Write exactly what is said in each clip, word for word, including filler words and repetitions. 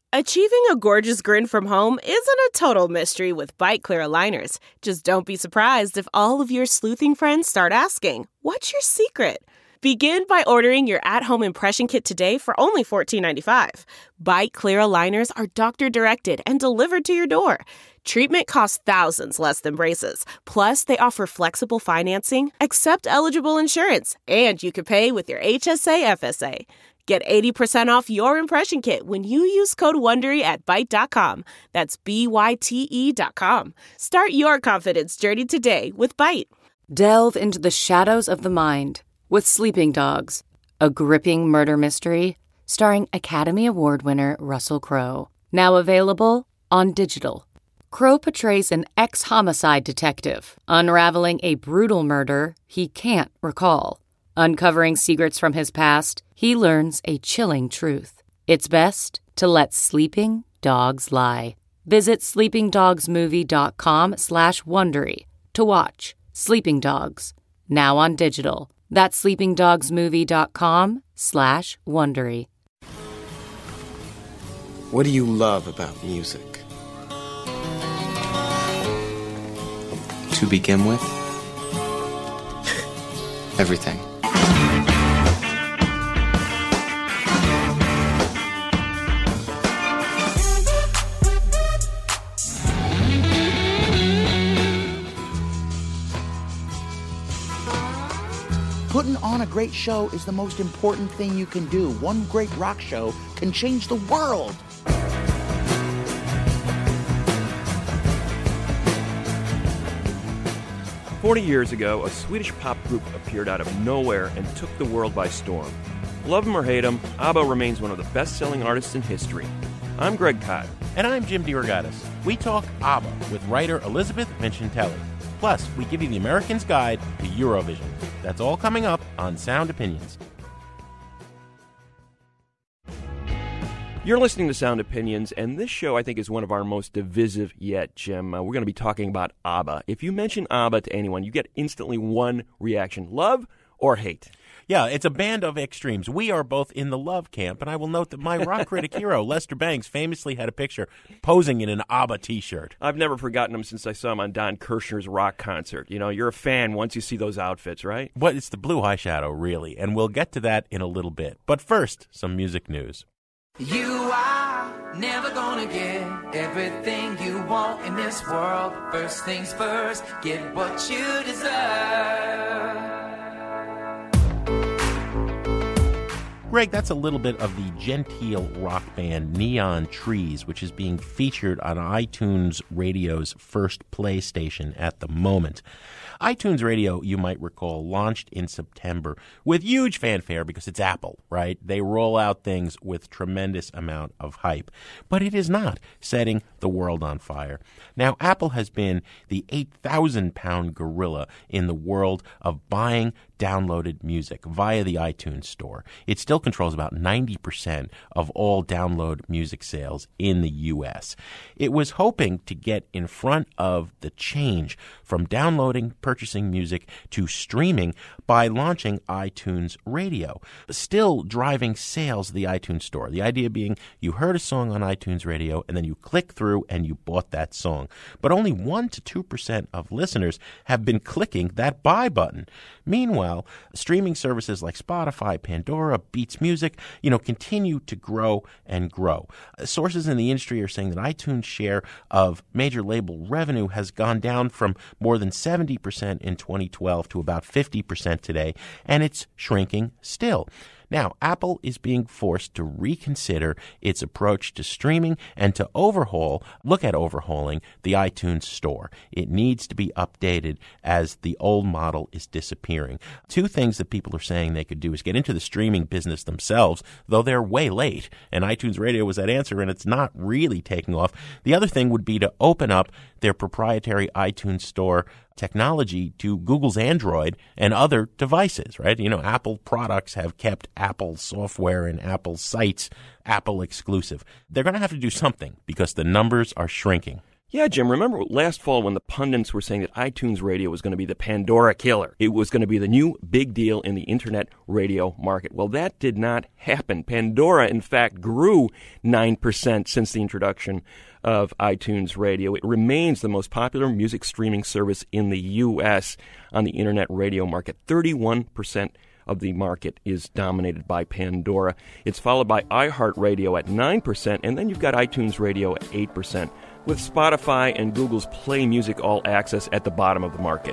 Achieving a gorgeous grin from home isn't a total mystery with Byte Clear aligners. Just don't be surprised if all of your sleuthing friends start asking, "What's your secret?" Begin by ordering your at-home impression kit today for only fourteen ninety-five. Byte Clear aligners are doctor-directed and delivered to your door. Treatment costs thousands less than braces. Plus, they offer flexible financing, accept eligible insurance, and you can pay with your H S A F S A. Get eighty percent off your impression kit when you use code WONDERY at byte dot com. That's B Y T E dot com. Start your confidence journey today with Byte. Delve into the shadows of the mind with Sleeping Dogs, a gripping murder mystery starring Academy Award winner Russell Crowe. Now available on digital. Crowe portrays an ex-homicide detective unraveling a brutal murder he can't recall. Uncovering secrets from his past, he learns a chilling truth. It's best to let sleeping dogs lie. Visit sleepingdogsmovie.com slash Wondery to watch Sleeping Dogs, now on digital. That's sleepingdogsmovie.com slash Wondery. What do you love about music? To begin with, everything. Putting on a great show is the most important thing you can do. One great rock show can change the world. Forty years ago, a Swedish pop group appeared out of nowhere and took the world by storm. Love 'em or hate 'em, ABBA remains one of the best-selling artists in history. I'm Greg Kot. And I'm Jim DeRogatis. We talk ABBA with writer Elizabeth Vincentelli. Plus, we give you the American's Guide to Eurovision. That's all coming up on Sound Opinions. You're listening to Sound Opinions, and this show, I think, is one of our most divisive yet, Jim. Uh, we're going to be talking about ABBA. If you mention ABBA to anyone, you get instantly one reaction, love or hate. Yeah, it's a band of extremes. We are both in the love camp, and I will note that my rock critic hero, Lester Bangs, famously had a picture posing in an ABBA T-shirt. I've never forgotten him since I saw him on Don Kirshner's rock concert. You know, you're a fan once you see those outfits, right? But it's the blue eyeshadow, really, and we'll get to that in a little bit. But first, some music news. You are never gonna get everything you want in this world. First things first, get what you deserve. Greg, that's a little bit of the genteel rock band Neon Trees, which is being featured on iTunes Radio's first play station at the moment. iTunes Radio, you might recall, launched in September with huge fanfare because it's Apple, right? They roll out things with tremendous amount of hype. But it is not setting the world on fire. Now, Apple has been the eight thousand pound gorilla in the world of buying downloaded music via the iTunes Store. It still controls about ninety percent of all download music sales in the U S. It was hoping to get in front of the change from downloading, purchasing music to streaming by launching iTunes Radio, still driving sales of the iTunes Store. The idea being you heard a song on iTunes Radio and then you click through and you bought that song. But only one to two percent of listeners have been clicking that buy button. Meanwhile, streaming services like Spotify, Pandora, Beats Music, you know, continue to grow and grow. Sources in the industry are saying that iTunes' share of major label revenue has gone down from more than seventy percent in twenty twelve to about fifty percent today, and it's shrinking still. Now, Apple is being forced to reconsider its approach to streaming and to overhaul, look at overhauling the iTunes Store. It needs to be updated as the old model is disappearing. Two things that people are saying they could do is get into the streaming business themselves, though they're way late, and iTunes Radio was that answer, and it's not really taking off. The other thing would be to open up their proprietary iTunes Store technology to Google's Android and other devices, right? You know, Apple products have kept Apple software and Apple sites Apple exclusive. They're going to have to do something because the numbers are shrinking. Yeah, Jim, remember last fall when the pundits were saying that iTunes Radio was going to be the Pandora killer? It was going to be the new big deal in the internet radio market. Well, that did not happen. Pandora, in fact, grew nine percent since the introduction of iTunes Radio. It remains the most popular music streaming service in the U S on the internet radio market. thirty-one percent of the market is dominated by Pandora. It's followed by iHeartRadio at nine percent, and then you've got iTunes Radio at eight percent, with Spotify and Google's Play Music All Access at the bottom of the market.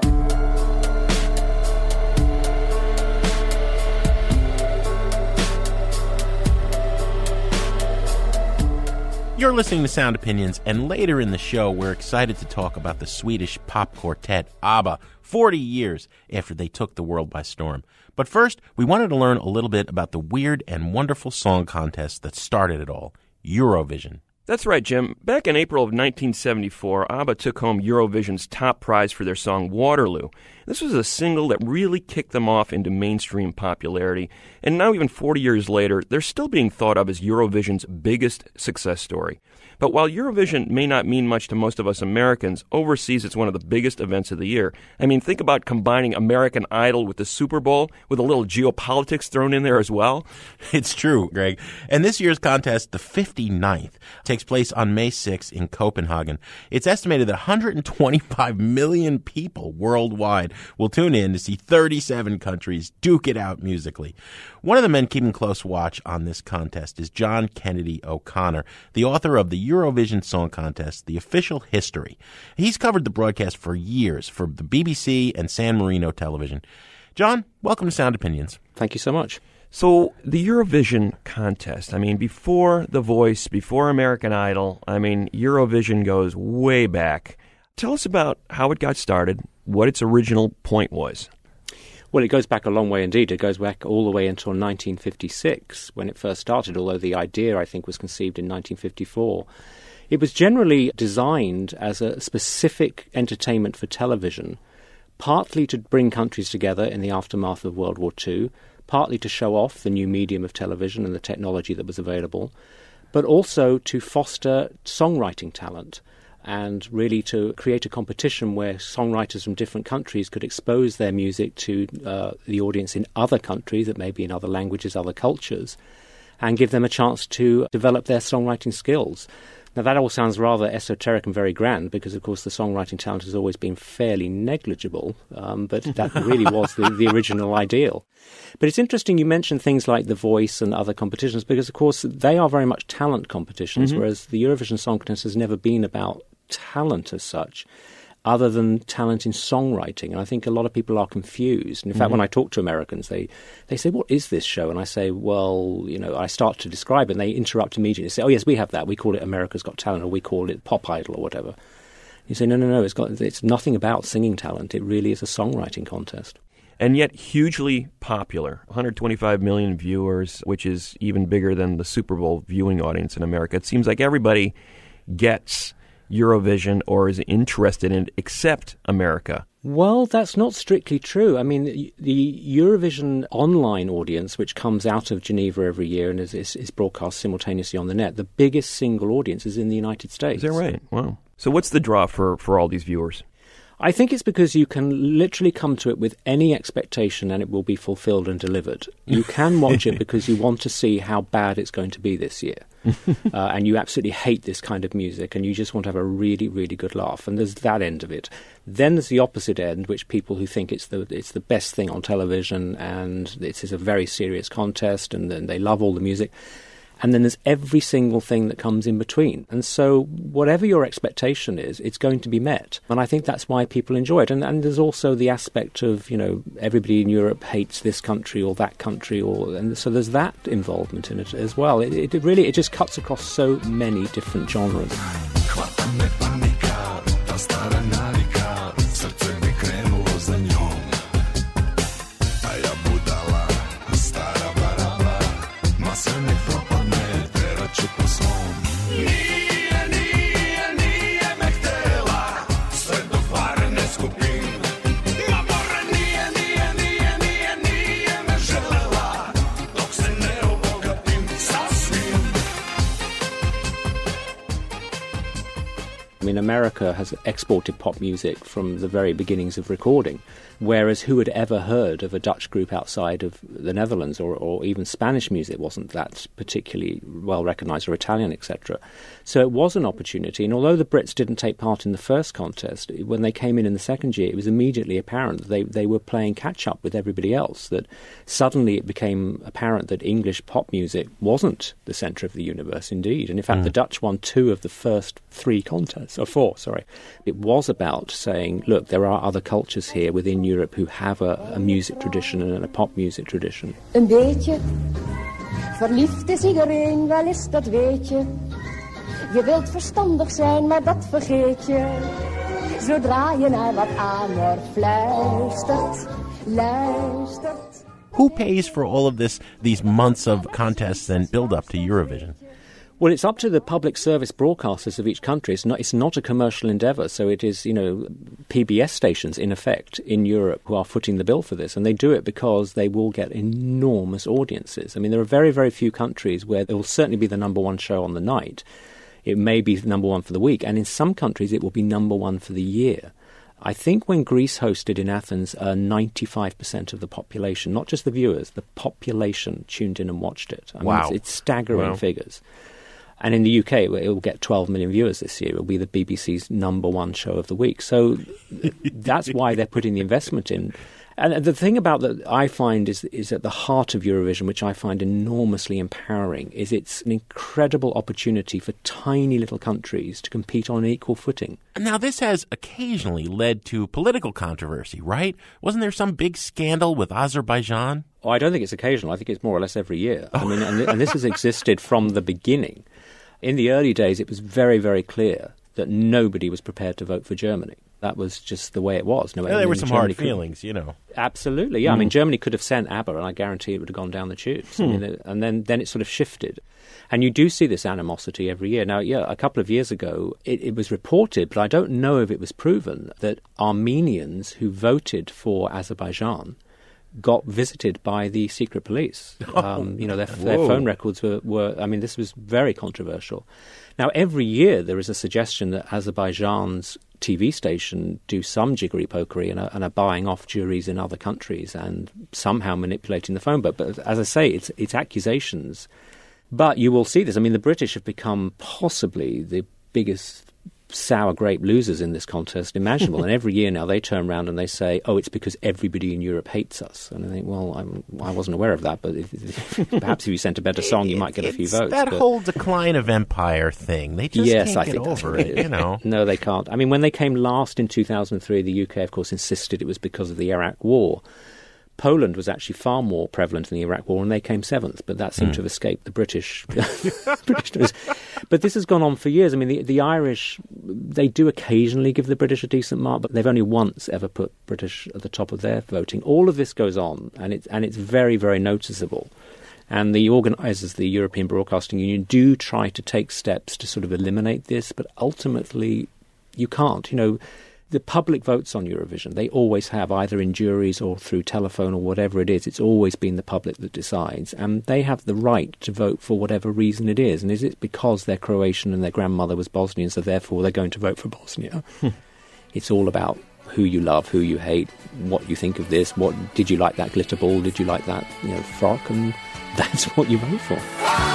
You're listening to Sound Opinions, and later in the show, we're excited to talk about the Swedish pop quartet ABBA, forty years after they took the world by storm. But first, we wanted to learn a little bit about the weird and wonderful song contest that started it all, Eurovision. That's right, Jim. Back in April of nineteen seventy-four, ABBA took home Eurovision's top prize for their song Waterloo. This was a single that really kicked them off into mainstream popularity, and now even forty years later, they're still being thought of as Eurovision's biggest success story. But while Eurovision may not mean much to most of us Americans, overseas it's one of the biggest events of the year. I mean, think about combining American Idol with the Super Bowl, with a little geopolitics thrown in there as well. It's true, Greg. And this year's contest, the fifty-ninth, takes place on May sixth in Copenhagen. It's estimated that one hundred twenty-five million people worldwide will tune in to see thirty-seven countries duke it out musically. One of the men keeping close watch on this contest is John Kennedy O'Connor, the author of the Eurovision Song Contest, The Official History. He's covered the broadcast for years for the B B C and San Marino television. John, welcome to Sound Opinions. Thank you so much. So the Eurovision contest, I mean, before The Voice, before American Idol, I mean, Eurovision goes way back. Tell us about how it got started, what its original point was. Well, it goes back a long way indeed. It goes back all the way until nineteen fifty-six, when it first started, although the idea, I think, was conceived in nineteen fifty-four. It was generally designed as a specific entertainment for television, partly to bring countries together in the aftermath of World War Two, partly to show off the new medium of television and the technology that was available, but also to foster songwriting talent and really to create a competition where songwriters from different countries could expose their music to uh, the audience in other countries, that may be in other languages, other cultures, and give them a chance to develop their songwriting skills. Now, that all sounds rather esoteric and very grand because, of course, the songwriting talent has always been fairly negligible, um, but that really was the, the original ideal. But it's interesting you mentioned things like The Voice and other competitions because, of course, they are very much talent competitions, mm-hmm. whereas the Eurovision Song Contest has never been about talent as such, other than talent in songwriting. And I think a lot of people are confused. And in fact, mm-hmm. when I talk to Americans, they, they say, what is this show? And I say, well, you know, I start to describe it and they interrupt immediately. They say, oh, yes, we have that. We call it America's Got Talent, or we call it Pop Idol or whatever. You say, no, no, no, it's got, it's nothing about singing talent. It really is a songwriting contest. And yet hugely popular. one hundred twenty-five million viewers, which is even bigger than the Super Bowl viewing audience in America. It seems like everybody gets Eurovision or is interested in it except America. Well, that's not strictly true. I mean, the, the Eurovision online audience, which comes out of Geneva every year and is, is, is broadcast simultaneously on the net, the biggest single audience is in the United States. Is that right? Wow. So what's the draw for, for all these viewers? I think it's because you can literally come to it with any expectation and it will be fulfilled and delivered. You can watch it because you want to see how bad it's going to be this year. uh, and you absolutely hate this kind of music and you just want to have a really, really good laugh. And there's that end of it. Then there's the opposite end, which people who think it's the it's the best thing on television and this is a very serious contest and then they love all the music. And then there's every single thing that comes in between. And so whatever your expectation is, it's going to be met. And I think that's why people enjoy it. And, and there's also the aspect of, you know, everybody in Europe hates this country or that country. or And so there's that involvement in it as well. It, it really, it just cuts across so many different genres. I mean, America has exported pop music from the very beginnings of recording, whereas who had ever heard of a Dutch group outside of the Netherlands, or, or even Spanish music wasn't that particularly well recognised, or Italian, et cetera. So it was an opportunity, and although the Brits didn't take part in the first contest, when they came in in the second year, it was immediately apparent that they, they were playing catch-up with everybody else, that suddenly it became apparent that English pop music wasn't the centre of the universe indeed. And in fact, mm. the Dutch won two of the first three contests, or four, sorry. It was about saying, look, there are other cultures here within Europe who have a, a music tradition and a pop music tradition. Een beetje, verliefd is iedereen, wel is dat weet je. Je wilt verstandig zijn, maar dat vergeet je. Zodra je naar wat aanhoort fluistert, luistert. Who pays for all of this, these months of contests and build-up to Eurovision? Well, it's up to the public service broadcasters of each country. It's not, it's not a commercial endeavour, so it is, you know, P B S stations, in effect, in Europe who are footing the bill for this, and they do it because they will get enormous audiences. I mean, there are very, very few countries where it will certainly be the number one show on the night. It may be number one for the week, and in some countries it will be number one for the year. I think when Greece hosted in Athens, uh, ninety-five percent of the population, not just the viewers, the population tuned in and watched it. I wow. mean, it's, it's staggering wow. figures. And in the U K, it will get twelve million viewers this year. It will be the B B C's number one show of the week. So that's why they're putting the investment in. And the thing about that I find is is at the heart of Eurovision, which I find enormously empowering, is it's an incredible opportunity for tiny little countries to compete on an equal footing. Now, this has occasionally led to political controversy, right? Wasn't there some big scandal with Azerbaijan? Oh, I don't think it's occasional. I think it's more or less every year. I mean, and, and this has existed from the beginning. In the early days, it was very, very clear that nobody was prepared to vote for Germany. That was just the way it was. No, well, there were some Germany hard feelings, could, you know. Absolutely, yeah. Mm. I mean, Germany could have sent ABBA, and I guarantee it would have gone down the tubes. Hmm. I mean, and then, then it sort of shifted. And you do see this animosity every year. Now, yeah, a couple of years ago, it, it was reported, but I don't know if it was proven, that Armenians who voted for Azerbaijan got visited by the secret police. Um, you know, their, their phone records were, were, I mean, this was very controversial. Now, every year there is a suggestion that Azerbaijan's T V station do some jiggery-pokery and are, and are buying off juries in other countries and somehow manipulating the phone book. But as I say, it's, it's accusations. But you will see this. I mean, the British have become possibly the biggest sour grape losers in this contest imaginable. And every year now they turn around and they say, oh, it's because everybody in Europe hates us. And I think, well, I'm, I wasn't aware of that, but if, if, perhaps if you sent a better song, you might get a few it's votes. That but whole decline of empire thing, they just yes, can't I get think over it, it, you know. No, they can't. I mean, when they came last in two thousand three, the U K, of course, insisted it was because of the Iraq War. Poland was actually far more prevalent in the Iraq War, and they came seventh, but that seemed mm. to have escaped the British. British but this has gone on for years. I mean, the, the Irish, they do occasionally give the British a decent mark, but they've only once ever put British at the top of their voting. All of this goes on, and it's, and it's very, very noticeable. And the organisers, the European Broadcasting Union, do try to take steps to sort of eliminate this, but ultimately you can't. You know, the public votes on Eurovision, they always have, either in juries or through telephone or whatever it is. It's always been the public that decides, and they have the right to vote for whatever reason it is. And is it because they're Croatian and their grandmother was Bosnian, so therefore they're going to vote for Bosnia? It's all about who you love, who you hate, what you think of this, what did you like that glitter ball, did you like that, you know, frock, and that's what you vote for.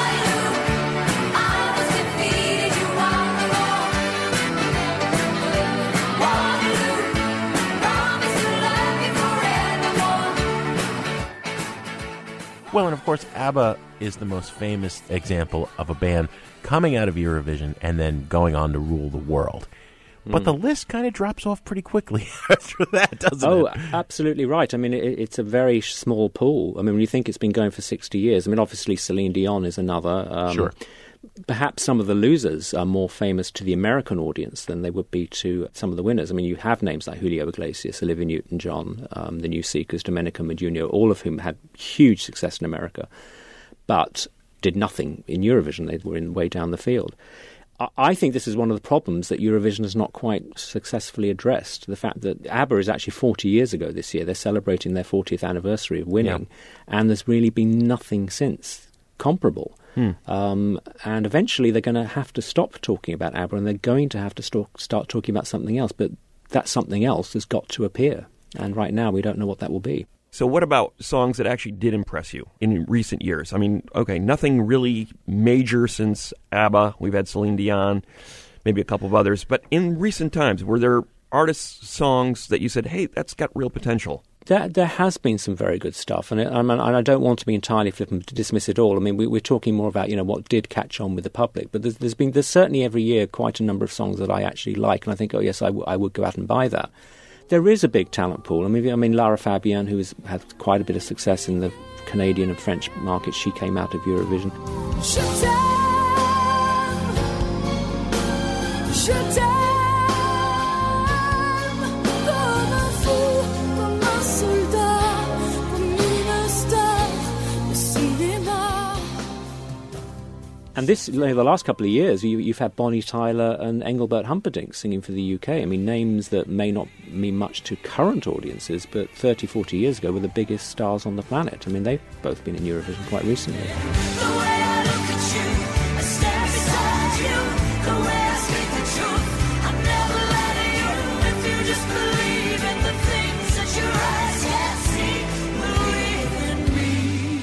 Well, and of course, ABBA is the most famous example of a band coming out of Eurovision and then going on to rule the world. But mm. the list kind of drops off pretty quickly after that, doesn't oh, it? Oh, absolutely right. I mean, it, it's a very small pool. I mean, when you think it's been going for sixty years, I mean, obviously Celine Dion is another. Um, sure. Perhaps some of the losers are more famous to the American audience than they would be to some of the winners. I mean, you have names like Julio Iglesias, Olivia Newton-John, um, the New Seekers, Domenico Modugno, all of whom had huge success in America, but did nothing in Eurovision. They were in way down the field. I, I think this is one of the problems that Eurovision has not quite successfully addressed. The fact that ABBA is actually forty years ago this year. They're celebrating their fortieth anniversary of winning, yeah. and there's really been nothing since. comparable. Hmm. Um, and eventually they're going to have to stop talking about ABBA and they're going to have to st- start talking about something else. But that something else has got to appear. And right now we don't know what that will be. So what about songs that actually did impress you in recent years? I mean, okay, nothing really major since ABBA. We've had Celine Dion, maybe a couple of others. But in recent times, were there artists' songs that you said, hey, that's got real potential? There, there has been some very good stuff, and, it, and I don't want to be entirely flippant to dismiss it all. I mean, we, we're talking more about, you know, what did catch on with the public, but there's, there's been there's certainly every year quite a number of songs that I actually like, and I think, oh yes, I, w- I would go out and buy that. There is a big talent pool. I mean, I mean, Lara Fabian, who has had quite a bit of success in the Canadian and French markets, she came out of Eurovision. Je t'aime, je t'aime. And this, you know, the last couple of years, you, you've had Bonnie Tyler and Engelbert Humperdinck singing for the U K. I mean, names that may not mean much to current audiences, but thirty, forty years ago were the biggest stars on the planet. I mean, they've both been in Eurovision quite recently. The way I look at you, I stand beside you. The way I speak the truth, I never lie to you. If you just believe in the things that your eyes can't see, believe in me.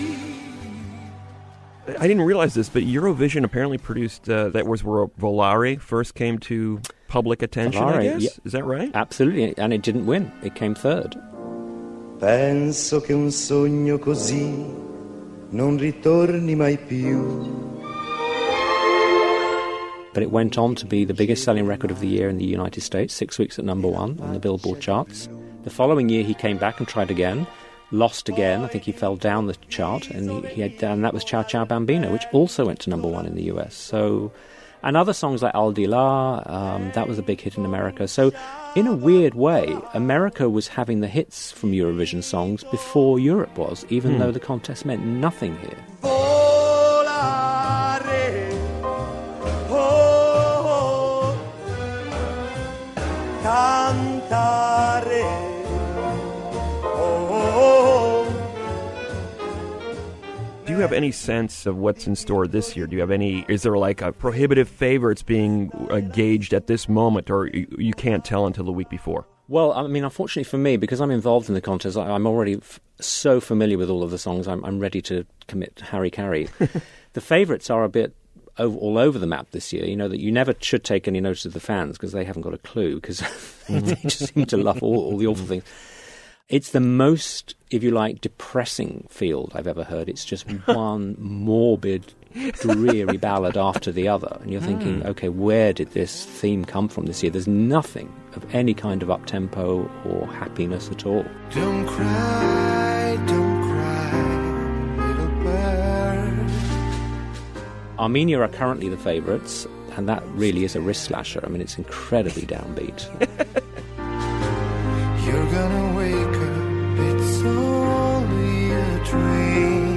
I didn't realize this, but Eurovision apparently produced, uh, that was where Volare first came to public attention, Volare, I guess? yeah. Is that right? Absolutely, and it didn't win. It came third. Penso che un sogno così non ritorni mai più. But it went on to be the biggest selling record of the year in the United States, six weeks at number one on the Billboard charts. The following year he came back and tried again, lost again. I think he fell down the chart, and he, he had, and that was Ciao Ciao Bambino, which also went to number one in the U S. So, and other songs like Al Di La, um, that was a big hit in America. So, in a weird way, America was having the hits from Eurovision songs before Europe was, even Hmm. though the contest meant nothing here. Volare, oh, cantare. Do you have any sense of what's in store this year? Do you have any, is there like a prohibitive favorites being uh, gauged at this moment, or you, you can't tell until the week before? Well, I mean, unfortunately for me, because I'm involved in the contest, I, I'm already f- so familiar with all of the songs, I'm, I'm ready to commit Harry Carey. The favourites are a bit over, all over the map this year. You know, that you never should take any notice of the fans because they haven't got a clue, because they just seem to love all, all the awful things. It's the most, if you like, depressing field I've ever heard. It's just one morbid, dreary ballad after the other. And you're thinking, Mm. okay, where did this theme come from this year? There's nothing of any kind of up-tempo or happiness at all. Don't cry, don't cry, little bird. Armenia are currently the favourites, and that really is a wrist slasher. I mean, it's incredibly downbeat. You're gonna wake up, it's only a dream.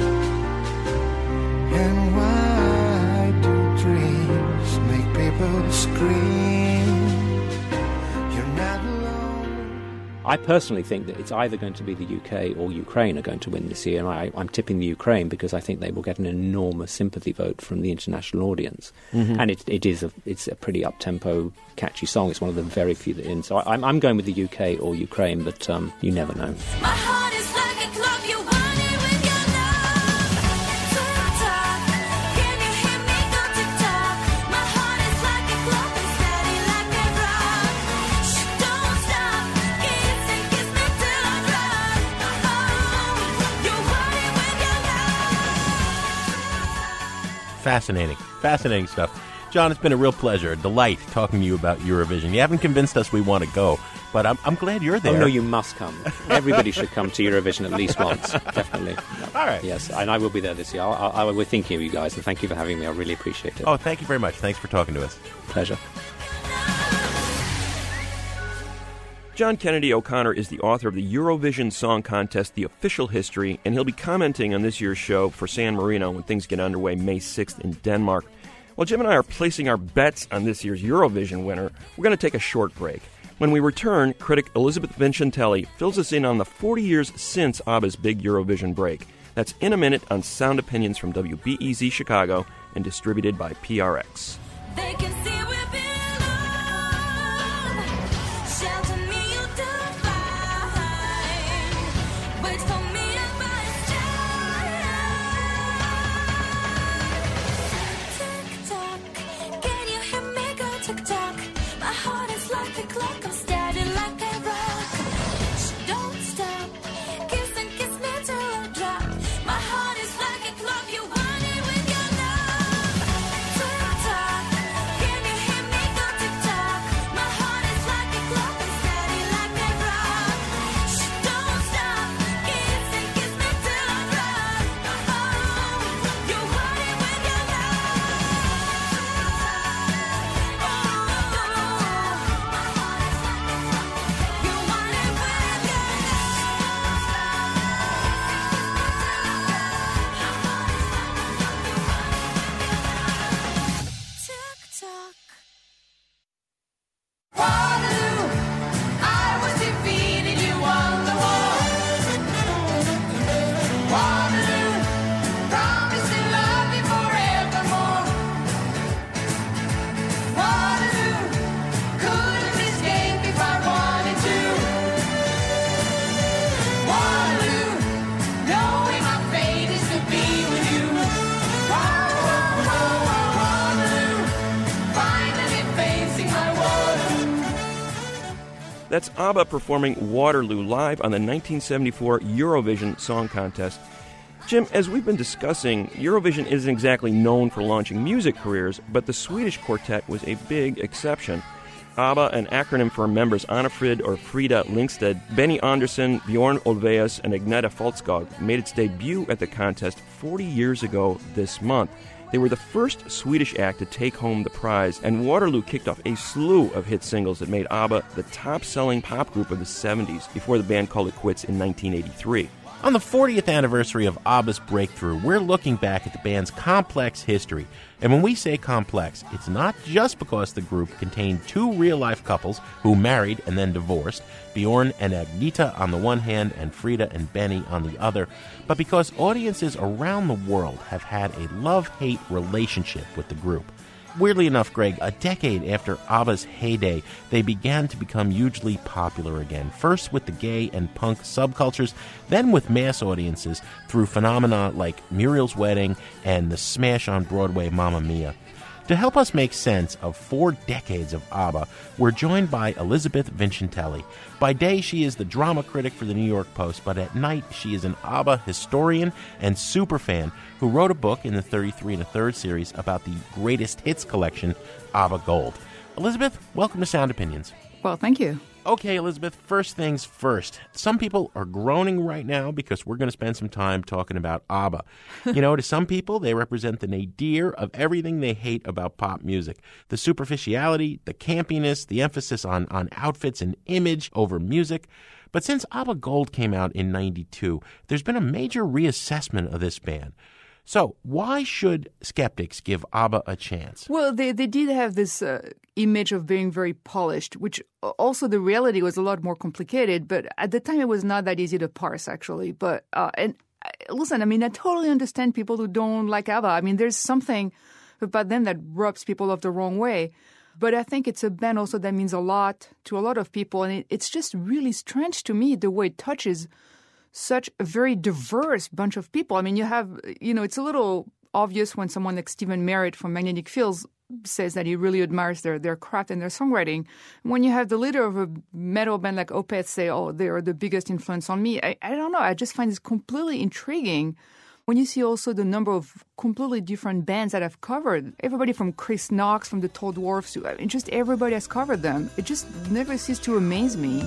And why do dreams make people scream? You're not alone. I personally think that it's either going to be the U K or Ukraine are going to win this year, and I, I'm tipping the Ukraine because I think they will get an enormous sympathy vote from the international audience. Mhm. And it, it is a, it's a pretty up-tempo, catchy song. It's one of the very few that in. So I, I'm, I'm going with the U K or Ukraine, but um, you never know. My heart is like a club, you want it with your love. Tick-tock, can you hear me go tick-tock? My heart is like a club and steady like a rock. Shh, don't stop, kiss and kiss me till I drop. Oh, you want it with your love. Fascinating. Fascinating stuff. John, it's been a real pleasure, a delight talking to you about Eurovision. You haven't convinced us we want to go, but I'm, I'm glad you're there. Oh, no, you must come. Everybody should come to Eurovision at least once, definitely. All right. Yes, and I will be there this year. I, I, we're thinking of you guys, and thank you for having me. I really appreciate it. Oh, thank you very much. Thanks for talking to us. Pleasure. John Kennedy O'Connor is the author of the Eurovision Song Contest, The Official History, and he'll be commenting on this year's show for San Marino when things get underway May sixth in Denmark. While Jim and I are placing our bets on this year's Eurovision winner, we're going to take a short break. When we return, critic Elizabeth Vincentelli fills us in on the forty years since ABBA's big Eurovision break. That's In a Minute on Sound Opinions from W B E Z Chicago and distributed by P R X. They can see we're belong. Shelter me, you'll do fine. Wait for me at my side. Tick tock, can you hear me go tick tock? My heart is like a clock, I'm steady like a rock. Shh, don't stop, kiss and kiss me till I drop. My heart is like a clock, you want it with your love. Tick tock, can you hear me go tick tock? My heart is like a clock, I'm steady like a rock. Shh, don't stop, kiss and kiss me till I drop. Oh, you want it with your tick-tock. Waterloo, I was defeated, you won the war. Waterloo, promise to love you forevermore. Waterloo, couldn't escape if I wanted to. Waterloo, knowing my fate is to be with you. Waterloo, finally facing my Waterloo. That's ABBA performing Waterloo live on the nineteen seventy-four Eurovision Song Contest. Jim, as we've been discussing, Eurovision isn't exactly known for launching music careers, but the Swedish quartet was a big exception. ABBA, an acronym for members Anna-Frid or Frida Lindstedt, Benny Andersson, Bjorn Ulvaeus, and Agneta Faltskog, made its debut at the contest forty years ago this month. They were the first Swedish act to take home the prize, and Waterloo kicked off a slew of hit singles that made ABBA the top-selling pop group of the seventies before the band called it quits in nineteen eighty-three. On the fortieth anniversary of ABBA's breakthrough, we're looking back at the band's complex history. And when we say complex, it's not just because the group contained two real-life couples who married and then divorced, Bjorn and Agneta on the one hand and Frida and Benny on the other, but because audiences around the world have had a love-hate relationship with the group. Weirdly enough, Greg, a decade after ABBA's heyday, they began to become hugely popular again, first with the gay and punk subcultures, then with mass audiences through phenomena like Muriel's Wedding and the smash on Broadway Mamma Mia. To help us make sense of four decades of ABBA, we're joined by Elizabeth Vincentelli. By day, she is the drama critic for the New York Post, but at night, she is an ABBA historian and superfan who wrote a book in the thirty-three and a third series about the greatest hits collection, ABBA Gold. Elizabeth, welcome to Sound Opinions. Well, thank you. Okay, Elizabeth, first things first. Some people are groaning right now because we're going to spend some time talking about ABBA. You know, to some people, they represent the nadir of everything they hate about pop music. The superficiality, the campiness, the emphasis on, on outfits and image over music. But since ABBA Gold came out in ninety-two, there's been a major reassessment of this band. So why should skeptics give ABBA a chance? Well, they, they did have this uh, image of being very polished, which also the reality was a lot more complicated. But at the time, it was not that easy to parse, actually. But uh, and uh, listen, I mean, I totally understand people who don't like ABBA. I mean, there's something about them that rubs people off the wrong way. But I think it's a band also that means a lot to a lot of people. And it, it's just really strange to me the way it touches such a very diverse bunch of people. I mean, you have, you know, it's a little obvious when someone like Stephen Merritt from Magnetic Fields says that he really admires their, their craft and their songwriting. When you have the leader of a metal band like Opeth say, oh, they are the biggest influence on me, I, I don't know. I just find this completely intriguing. When you see also the number of completely different bands that have covered, everybody from Chris Knox, from the Tall Dwarfs, to, I mean, just everybody has covered them. It just never ceases to amaze me.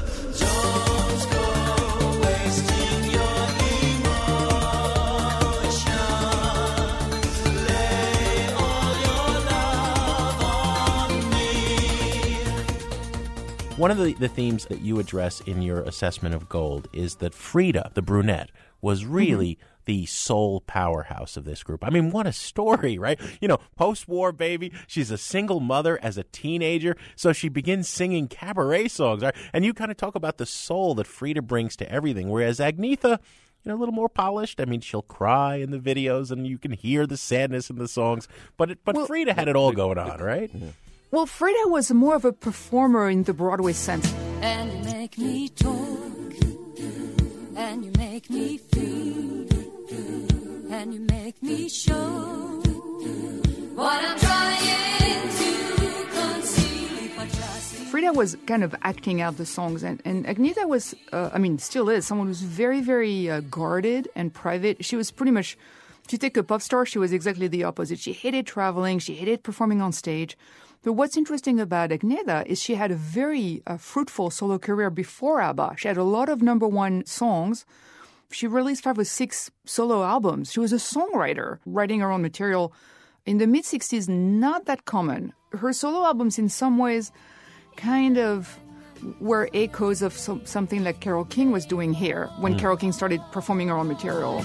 One of the, the themes that you address in your assessment of Gold is that Frida, the brunette, was really mm-hmm. the sole powerhouse of this group. I mean, what a story, right? You know, post-war baby, she's a single mother as a teenager, so she begins singing cabaret songs, right? And you kind of talk about the soul that Frida brings to everything, whereas Agnetha, you know, a little more polished. I mean, she'll cry in the videos, and you can hear the sadness in the songs. But it, but Well- Frida had it all going on, right? Well, Frida was more of a performer in the Broadway sense. And you make me talk, and you make me feel, and you make me show what I'm trying to conceal. If I just Frida was kind of acting out the songs, and, and Agneta was, uh, I mean, still is, someone who's very, very uh, guarded and private. She was pretty much, if you take a pop star, she was exactly the opposite. She hated traveling, she hated performing on stage. But what's interesting about Agneta is she had a very uh, fruitful solo career before ABBA. She had a lot of number one songs. She released five or six solo albums. She was a songwriter, writing her own material. In the mid-sixties, not that common. Her solo albums, in some ways, kind of were echoes of some, something like Carole King was doing here when Mm. Carole King started performing her own material.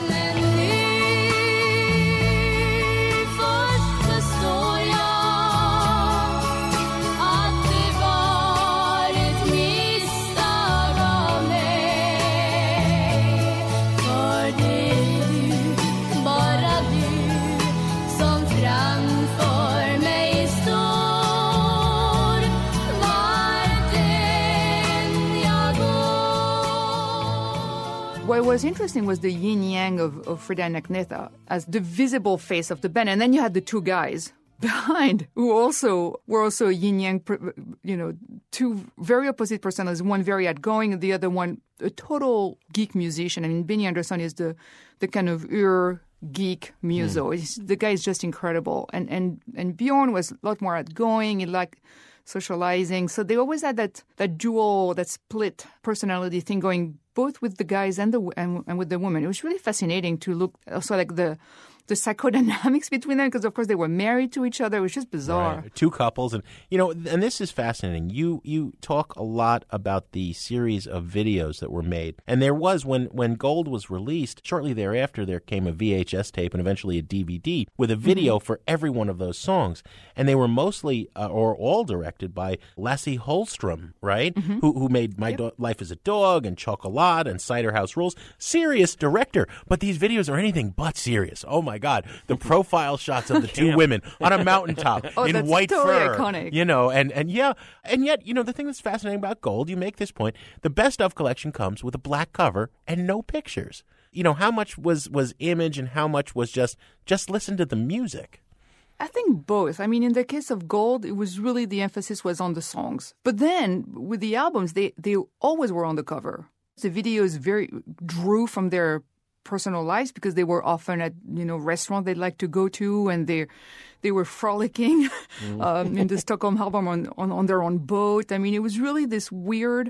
Först förstår jag att det var ett misstag av mig. För det är du, bara du, som framför mig står. Vart än jag går. What was interesting was the yin-yang of, of Frida and Agneta as the visible face of the band. And then you had the two guys behind who also were also yin-yang, pr- you know, two very opposite personalities. One very outgoing, the other one a total geek musician. I mean, Benny Anderson is the, the kind of ur geek muso. He's- The guy is just incredible. And, and, and Bjorn was a lot more outgoing. He liked socializing. So they always had that, that dual, that split personality thing going both with the guys and the and, and with the women. It was really fascinating to look also like the the psychodynamics between them, because of course they were married to each other. It was just bizarre. Right. Two couples, and you know, and this is fascinating. You you talk a lot about the series of videos that were made, and there was when when Gold was released. Shortly thereafter, there came a V H S tape and eventually a D V D with a video for every one of those songs, and they were mostly uh, or all directed by Lasse Holstrom, right? Who who made My Do- Life as a Dog and Chocolat and Cider House Rules. Serious director, but these videos are anything but serious. Oh my God, the profile shots of the two women on a mountaintop Oh, in that's white totally fur, iconic. you know, and and yeah, and yet, you know, the thing that's fascinating about Gold, you make this point, the best of collection comes with a black cover and no pictures. You know, how much was was image and how much was just just listen to the music? I think both. I mean, in the case of Gold, it was really the emphasis was on the songs. But then with the albums, they, they always were on the cover. The videos very drew from their personal lives because they were often at, you know, restaurants they'd like to go to, and they they were frolicking um, in the Stockholm Harbor on, on, on their own boat. I mean, it was really this weird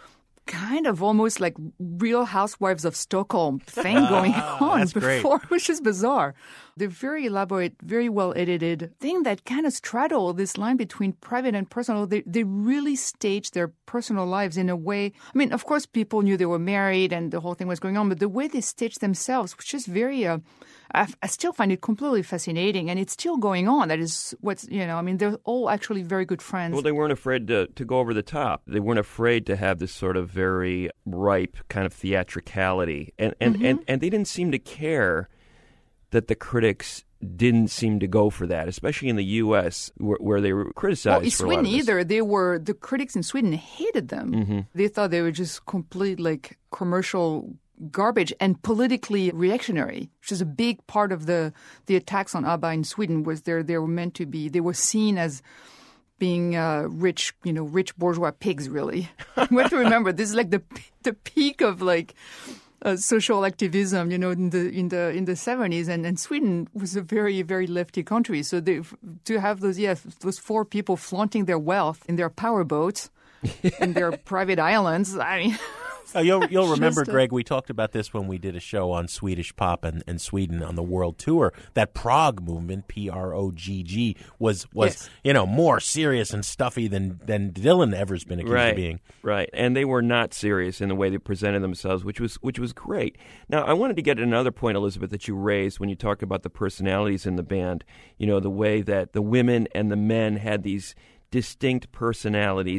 kind of almost like Real Housewives of Stockholm thing going on That's great. before, which is bizarre. The very elaborate, very well edited thing that kind of straddle this line between private and personal. They they really staged their personal lives in a way. I mean, of course, people knew they were married and the whole thing was going on, but the way they staged themselves was just very. Uh, I, I still find it completely fascinating, and it's still going on. That is what's you know. I mean, they're all actually very good friends. Well, they weren't afraid to, to go over the top. They weren't afraid to have this sort of very ripe kind of theatricality. And and, Mm-hmm. and, and they didn't seem to care that the critics didn't seem to go for that, especially in the U S where, where they were criticized Well, in for a lot Sweden of this. either, they were the critics in Sweden hated them. Mm-hmm. They thought they were just complete like commercial garbage and politically reactionary, which is a big part of the the attacks on ABBA in Sweden. Was there they were meant to be they were seen as being uh, rich, you know, rich bourgeois pigs. Really, we have to remember this is like the the peak of like. Uh, social activism, you know, in the in the in the seventies, and, and Sweden was a very very lefty country. So they, to have those yeah those four people flaunting their wealth in their power boats, in their private islands. I mean, Oh, you'll you'll remember, Just a- Greg, we talked about this when we did a show on Swedish pop and, and Sweden on the world tour. That Prague movement, P R O G G, was was Yes. you know more serious and stuffy than than Dylan ever's been accused right, of being. Right, and they were not serious in the way they presented themselves, which was which was great. Now, I wanted to get at another point, Elizabeth, that you raised when you talked about the personalities in the band. You know, the way that the women and the men had these distinct personalities.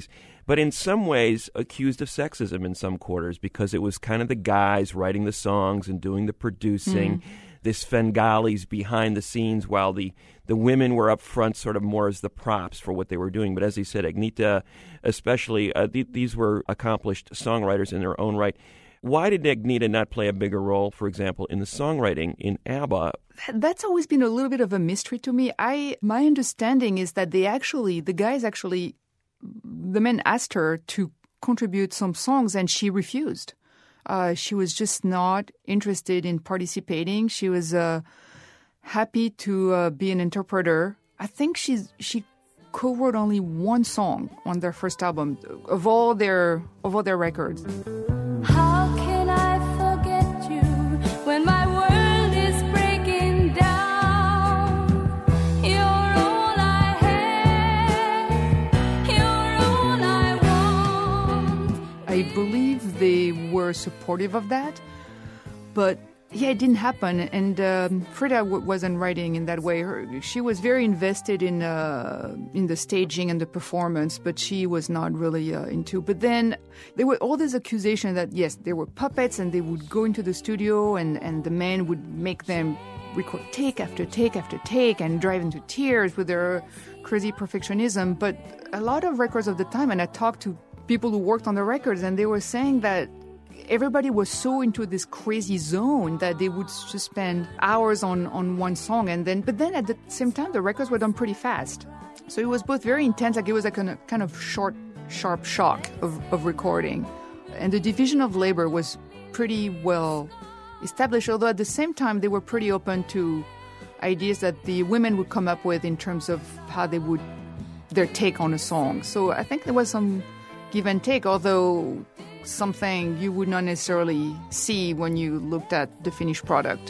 but in some ways accused of sexism in some quarters because it was kind of the guys writing the songs and doing the producing, mm. this Svengalis behind the scenes, while the, the women were up front sort of more as the props for what they were doing. But as he said, Agneta especially, uh, th- these were accomplished songwriters in their own right. Why did Agneta not play a bigger role, for example, in the songwriting in ABBA? That's always been a little bit of a mystery to me. I my understanding is that they actually, the guys actually, the men asked her to contribute some songs and she refused. Uh, she was just not interested in participating. She was uh, happy to uh, be an interpreter. I think she's she co-wrote only one song on their first album of all their of all their records. How can I forget you when my world is breaking down? You're all I have, you're all I want. I believe they were supportive of that, but yeah, it didn't happen. And um, Frida w- wasn't writing in that way. Her, she was very invested in uh, in the staging and the performance, but she was not really uh, into. But then there were all these accusations that, yes, they were puppets and they would go into the studio and, and the men would make them record take after take after take and drive into tears with their crazy perfectionism. But a lot of records of the time, and I talked to people who worked on the records, and they were saying that everybody was so into this crazy zone that they would just spend hours on, on one song. And then, but then at the same time, the records were done pretty fast. So it was both very intense, like it was like a kind of short, sharp shock of, of recording. And the division of labor was pretty well established, although at the same time, they were pretty open to ideas that the women would come up with in terms of how they would, their take on a song. So I think there was some give and take, although something you would not necessarily see when you looked at the finished product.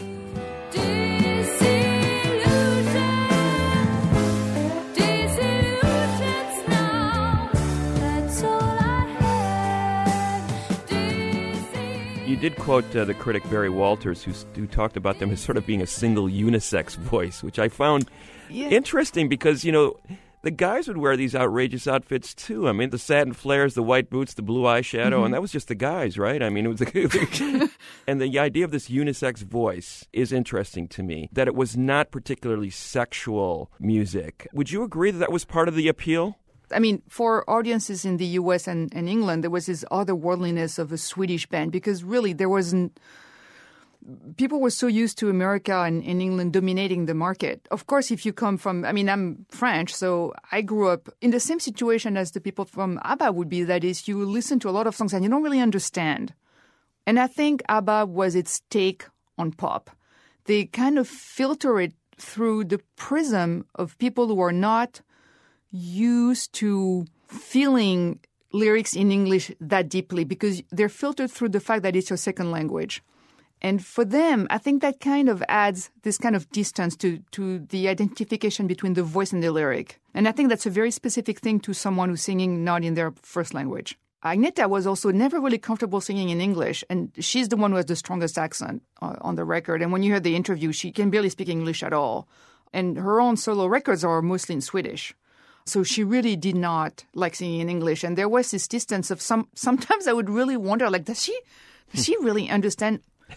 You did quote uh, the critic Barry Walters, who, who talked about them as sort of being a single unisex voice, which I found yeah. interesting because, you know, the guys would wear these outrageous outfits, too. I mean, the satin flares, the white boots, the blue eyeshadow, mm-hmm. and that was just the guys, right? I mean, it was the, and the idea of this unisex voice is interesting to me, that it was not particularly sexual music. Would you agree that that was part of the appeal? I mean, for audiences in the U S and, and England, there was this otherworldliness of a Swedish band because really there wasn't... People were so used to America and, and England dominating the market. Of course, if you come from, I mean, I'm French, so I grew up in the same situation as the people from ABBA would be. That is, you listen to a lot of songs and you don't really understand. And I think ABBA was its take on pop. They kind of filter it through the prism of people who are not used to feeling lyrics in English that deeply because they're filtered through the fact that it's your second language. And for them, I think that kind of adds this kind of distance to, to the identification between the voice and the lyric. And I think that's a very specific thing to someone who's singing not in their first language. Agneta was also never really comfortable singing in English, and she's the one who has the strongest accent uh, on the record. And when you hear the interview, she can barely speak English at all. And her own solo records are mostly in Swedish. So she really did not like singing in English. And there was this distance of some, sometimes I would really wonder, like, does she, does she really understand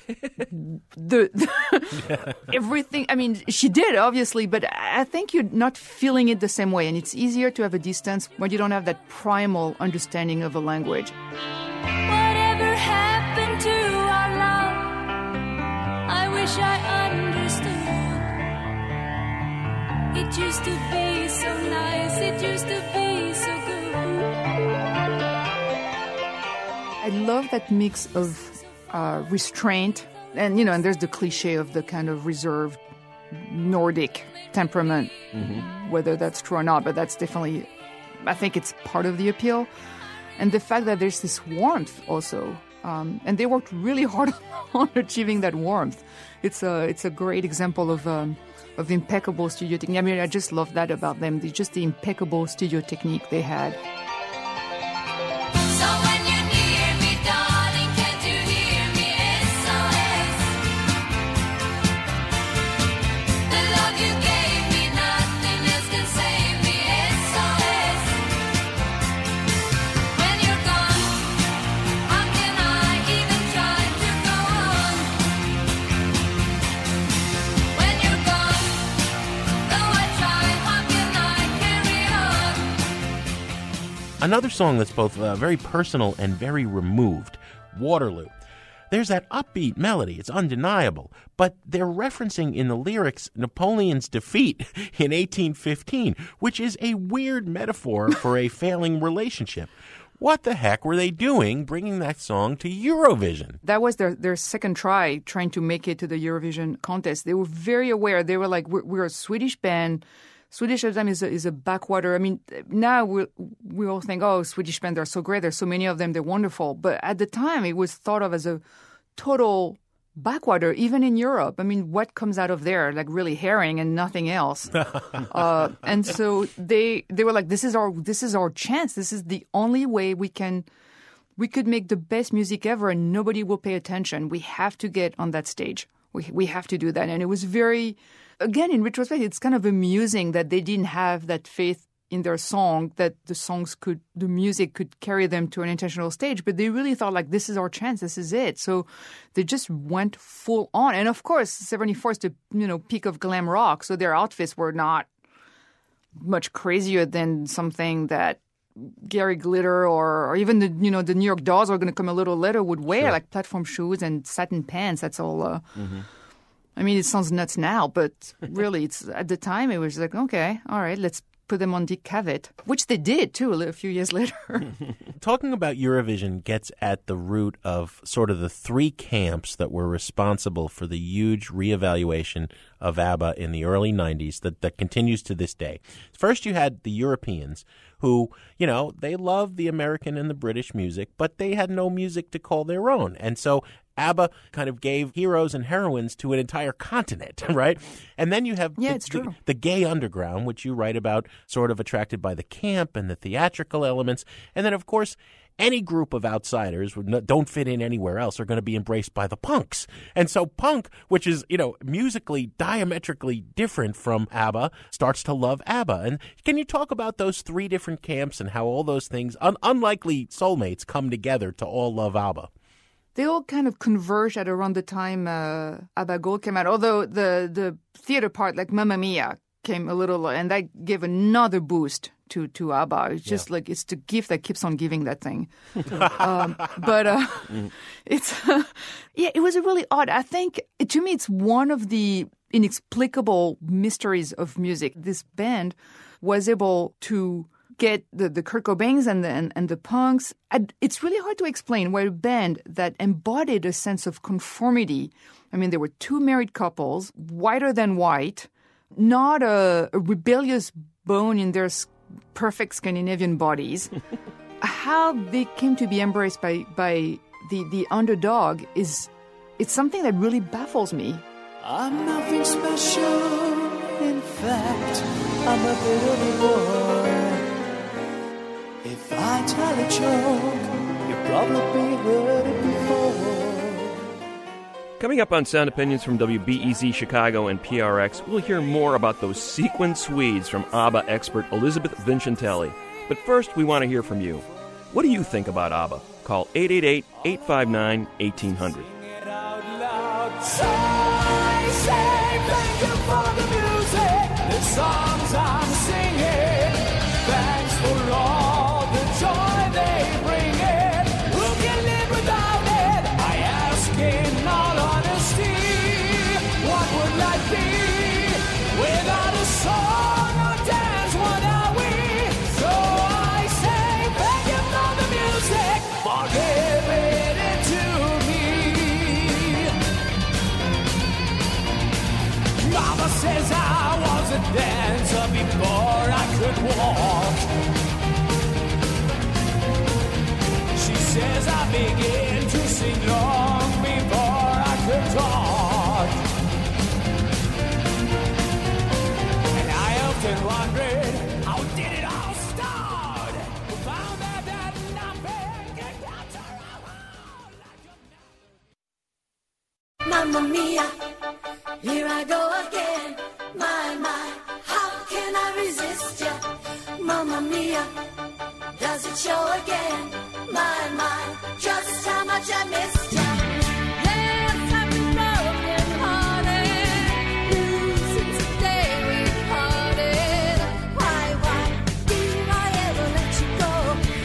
the, the yeah. everything? I mean, she did, obviously, but I think you're not feeling it the same way. And it's easier to have a distance when you don't have that primal understanding of a language. Whatever happened to our love? I wish I understood. It used to be so nice. It used to be so good. I love that mix of Uh, restraint, and you know, and there's the cliche of the kind of reserved Nordic temperament, mm-hmm. whether that's true or not, but that's definitely, I think it's part of the appeal. And the fact that there's this warmth also, um, and they worked really hard on achieving that warmth. It's a, it's a great example of, um, of impeccable studio technique. I mean, I just love that about them. The, just the impeccable studio technique they had. Another song that's both uh, very personal and very removed, Waterloo. There's that upbeat melody, it's undeniable, but they're referencing in the lyrics Napoleon's defeat in eighteen fifteen, which is a weird metaphor for a failing relationship. What the heck were they doing bringing that song to Eurovision? That was their, their second try trying to make it to the Eurovision contest. They were very aware. They were like, we're, we're a Swedish band. Swedish at the time is a, is a backwater. I mean, now we we all think, oh, Swedish band, they're so great. There's so many of them. They're wonderful. But at the time, it was thought of as a total backwater, even in Europe. I mean, what comes out of there? Like really herring and nothing else. uh, and so they they were like, this is our this is our chance. This is the only way we can we could make the best music ever, and nobody will pay attention. We have to get on that stage. We we have to do that. And it was very, again, in retrospect, it's kind of amusing that they didn't have that faith in their song, that the songs could, the music could carry them to an international stage. But they really thought, like, this is our chance, this is it. So they just went full on. And of course, seventy-four is the, you know, peak of glam rock. So their outfits were not much crazier than something that Gary Glitter or, or even the, you know, the New York Dolls are going to come a little later would wear, sure. Like platform shoes and satin pants. That's all. Uh, mm-hmm. I mean, it sounds nuts now, but really, it's at the time it was like, okay, all right, let's put them on Dick Cavett, which they did, too, a few years later. Talking about Eurovision gets at the root of sort of the three camps that were responsible for the huge reevaluation of ABBA in the early nineties that, that continues to this day. First, you had the Europeans who, you know, they loved the American and the British music, but they had no music to call their own. And so ABBA kind of gave heroes and heroines to an entire continent, right? And then you have yeah, the, it's true. the, the gay underground, which you write about, sort of attracted by the camp and the theatrical elements. And then, of course, any group of outsiders who don't fit in anywhere else are going to be embraced by the punks. And so punk, which is, you know, musically diametrically different from ABBA, starts to love ABBA. And can you talk about those three different camps and how all those things, un- unlikely soulmates, come together to all love ABBA? They all kind of converged at around the time uh, ABBA Gold came out, although the, the theater part, like Mamma Mia, came a little, and that gave another boost to, to ABBA. It's just yeah. like, it's the gift that keeps on giving, that thing. um, but uh, mm. it's, uh, yeah, it was really odd. I think, to me, it's one of the inexplicable mysteries of music. This band was able to get the, the Kurt Cobains and the, and, and the punks. And it's really hard to explain why a band that embodied a sense of conformity. I mean, there were two married couples, whiter than white, not a, a rebellious bone in their perfect Scandinavian bodies. How they came to be embraced by, by the, the underdog is, it's something that really baffles me. I'm nothing special, in fact, I'm a bit of a boy. If I tell a joke, you've probably heard it before. Coming up on Sound Opinions from W B E Z Chicago and P R X, we'll hear more about those sequin Swedes from ABBA expert Elizabeth Vincentelli. But first, we want to hear from you. What do you think about ABBA? Call eight eight eight, eight five nine, eighteen hundred. So I say thank you for the music, the songs I'm singing. Thanks for all the joy they bring in. Who can live without it? I ask in all honesty. What would life be without a song or dance? What are we? So I say thank you for the music, for giving it to me. Mama says I was a dancer before I could walk. She says I began to sing long before I could talk. And I often wondered, how did it all start? We found out that nothing can capture our Mamma mia, here I go again. My, my, how can I resist ya? Mamma mia, does it show again? My, my, just how much I missed ya. Yes, I've been broken hearted. Blue since the day we parted. Why, why did I ever let you go?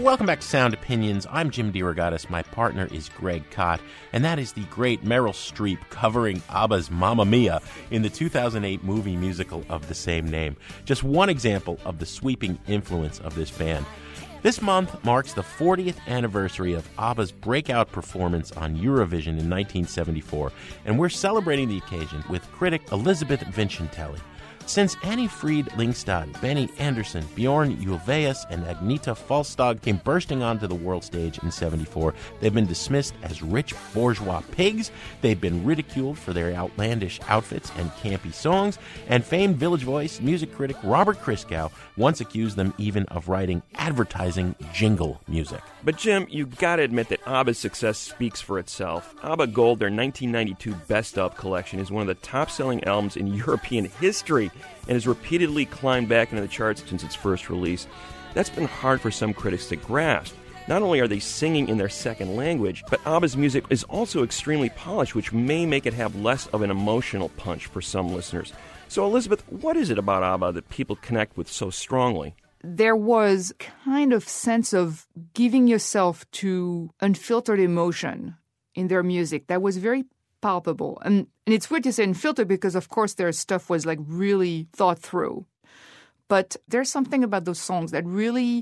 welcome back to Sound Opinions. I'm Jim DeRogatis. My partner is Greg Kot, and that is the great Meryl Streep covering ABBA's Mamma Mia in the two thousand eight movie musical of the same name. Just one example of the sweeping influence of this band. This month marks the fortieth anniversary of ABBA's breakout performance on Eurovision in nineteen seventy-four, and we're celebrating the occasion with critic Elizabeth Vincentelli. Since Annie Fried Lyngstad, Benny Andersson, Bjorn Ulvaeus, and Agneta Falstad came bursting onto the world stage in seventy-four, they've been dismissed as rich bourgeois pigs, they've been ridiculed for their outlandish outfits and campy songs, and famed Village Voice music critic Robert Christgau once accused them even of writing advertising jingle music. But Jim, you've got to admit that ABBA's success speaks for itself. ABBA Gold, their nineteen ninety-two Best Of collection, is one of the top-selling albums in European history and has repeatedly climbed back into the charts since its first release. That's been hard for some critics to grasp. Not only are they singing in their second language, but ABBA's music is also extremely polished, which may make it have less of an emotional punch for some listeners. So, Elizabeth, what is it about ABBA that people connect with so strongly? There was kind of sense of giving yourself to unfiltered emotion in their music that was very palpable. And, and it's weird to say unfiltered because, of course, their stuff was like really thought through. But there's something about those songs that really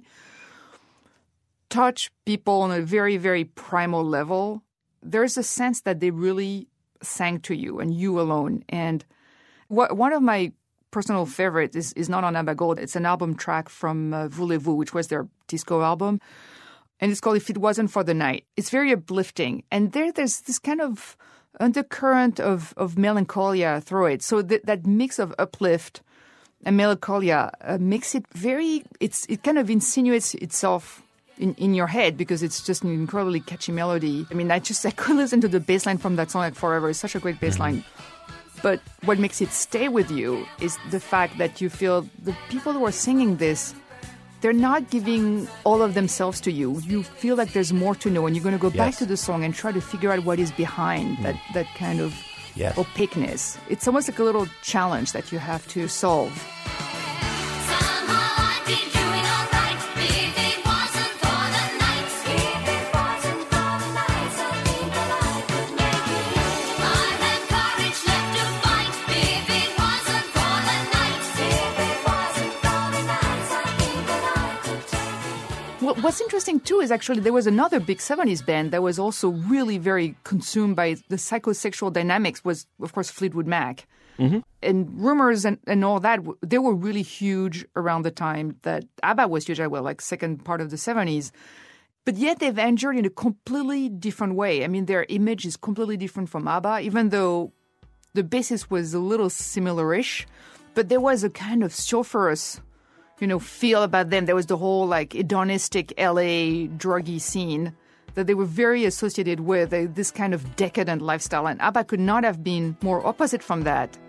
touch people on a very, very primal level. There's a sense that they really sang to you and you alone. And what, one of my personal favorites is, is not on ABBA Gold. It's an album track from uh, Voulez-Vous, which was their disco album. And it's called If It Wasn't for the Night. It's very uplifting. And there, there's this kind of undercurrent of, of melancholia through it. So th- that mix of uplift and melancholia uh, makes it very, it's it kind of insinuates itself in, in your head because it's just an incredibly catchy melody. I mean, I just, I could listen to the bass line from that song like forever. It's such a great bass line. But what makes it stay with you is the fact that you feel the people who are singing this, they're not giving all of themselves to you. You feel like there's more to know, and you're going to go Yes. back to the song and try to figure out what is behind that, that kind of Yes. opaqueness. It's almost like a little challenge that you have to solve. Well, what's interesting, too, is actually there was another big seventies band that was also really very consumed by the psychosexual dynamics was, of course, Fleetwood Mac. Mm-hmm. And rumors and, and all that, they were really huge around the time that ABBA was huge as well, like second part of the seventies. But yet they've endured in a completely different way. I mean, their image is completely different from ABBA, even though the basis was a little similar-ish. But there was a kind of sulfurous, you know, feel about them. There was the whole like hedonistic L A druggy scene that they were very associated with, uh, this kind of decadent lifestyle. And ABBA could not have been more opposite from that.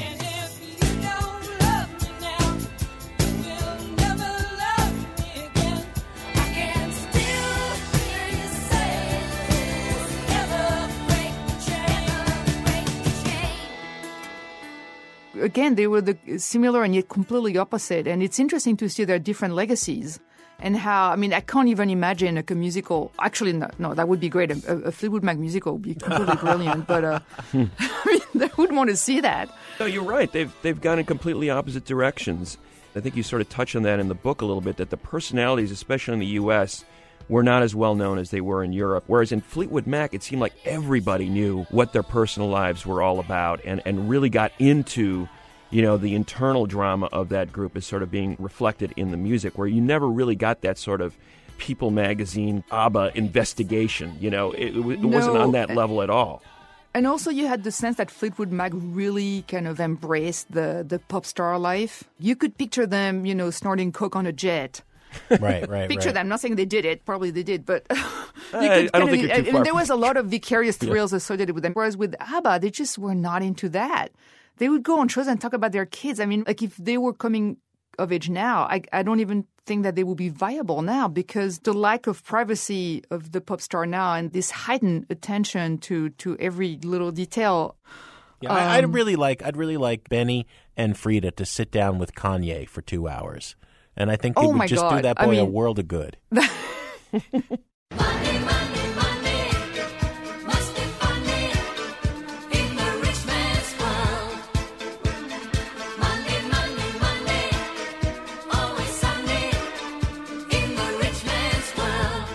Again, they were the similar and yet completely opposite. And it's interesting to see their different legacies and how, I mean, I can't even imagine like a musical. Actually, no, no that would be great. A, a Fleetwood Mac musical would be completely brilliant. But uh, I mean, I would want to see that. No, you're right. They've they've gone in completely opposite directions. I think you sort of touch on that in the book a little bit, that the personalities, especially in the U S, were not as well known as they were in Europe. Whereas in Fleetwood Mac, it seemed like everybody knew what their personal lives were all about and, and really got into, you know, the internal drama of that group is sort of being reflected in the music, where you never really got that sort of People magazine ABBA investigation. You know, it, it, it No, wasn't on that level at all. And also you had the sense that Fleetwood Mac really kind of embraced the, the pop star life. You could picture them, you know, snorting coke on a jet. Right, right, Picture right. them. I'm not saying they did it. Probably they did, but you I- I don't kind think of, you're too and far there from was a lot of vicarious Yeah. thrills associated with them. Whereas with ABBA, they just were not into that. They would go on shows and talk about their kids. I mean, like if they were coming of age now, I, I don't even think that they would be viable now because the lack of privacy of the pop star now and this heightened attention to, to every little detail. Yeah, I, I'd Um, really like I'd really like Benny and Frida to sit down with Kanye for two hours, and I think they Oh would my just do God. that I boy a mean- world of good. Money, money, money must be funny in the rich man's world. Money, money, money, always sunny in the rich man's world.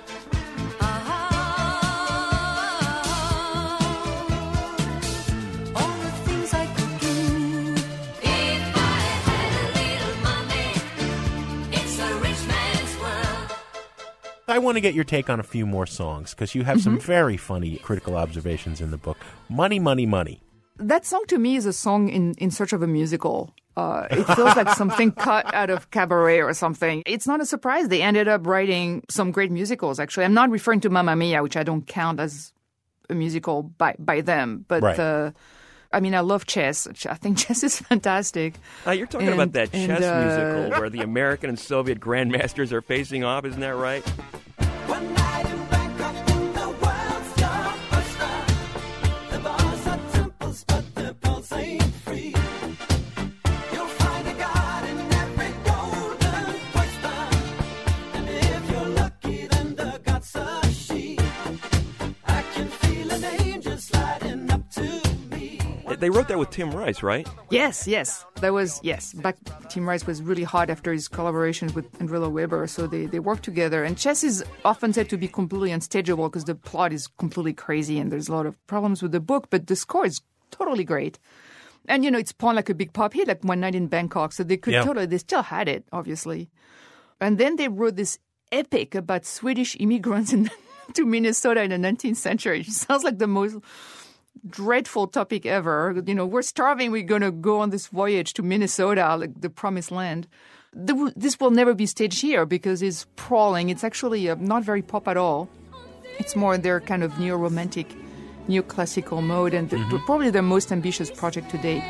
Ah, all the things I could do if I had a little money. It's the rich man's world. I want to get your take on a few more songs because you have some Mm-hmm. very funny critical observations in the book. Money, Money, Money. That song to me is a song in, in search of a musical. Uh, it feels like something cut out of Cabaret or something. It's not a surprise. They ended up writing some great musicals, actually. I'm not referring to Mamma Mia, which I don't count as a musical by, by them. But, Right. uh, I mean, I love Chess. I think Chess is fantastic. Uh, you're talking And- about that and, chess uh, musical where the American and Soviet grandmasters are facing off, isn't that right? One night in Bangkok in the world's star oyster. The bars are temples, but the pulse ain't free. You'll find a god in every golden oyster. And if you're lucky, then the god's a she. I can feel an angel sliding up to me. They wrote that with Tim Rice, right? Yes, yes. That was, yes. Back, Tim Rice was really hot after his collaborations with Andrella Weber, so they, they worked together. And Chess is often said to be completely unstageable because the plot is completely crazy and there's a lot of problems with the book, but the score is totally great. And, you know, it's spawned like a big pop hit, like One Night in Bangkok, so they could Yeah. totally, they still had it, obviously. And then they wrote this epic about Swedish immigrants in, to Minnesota in the nineteenth century. It sounds like the most dreadful topic ever. You know, we're starving. We're going to go on this voyage to Minnesota, like the promised land. The, this will never be staged here because it's sprawling. It's actually uh, not very pop at all. It's more their kind of neo-romantic, neoclassical mode and the, probably their most ambitious project to date.